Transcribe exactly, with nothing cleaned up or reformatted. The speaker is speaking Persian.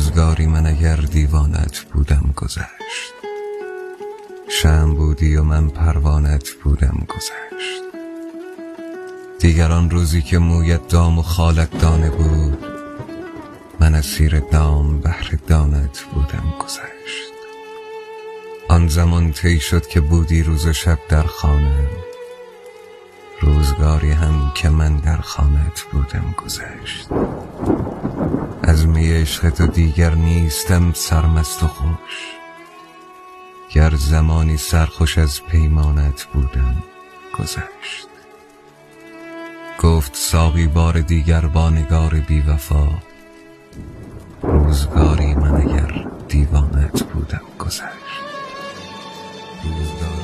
روزگاری من اگر دیوانت بودم گذشت، شمع بودی و من پروانت بودم گذشت. دیگران روزی که مویت دام و خالت دانه بود، من اسیر دام بهر دانت بودم گذشت. آن زمان طی شد که بودی روز و شب در خانه، روزگاری هم که من در خانت بودم گذشت. از می عشق تو دیگر نیستم سرمست و خوش، گر زمانی سرخوش از پیمانت بودم گذشت. گفت ساقی بار دیگر با نگار بی وفا، روزگاری من اگر دیوانت بودم گذشت. روزگاری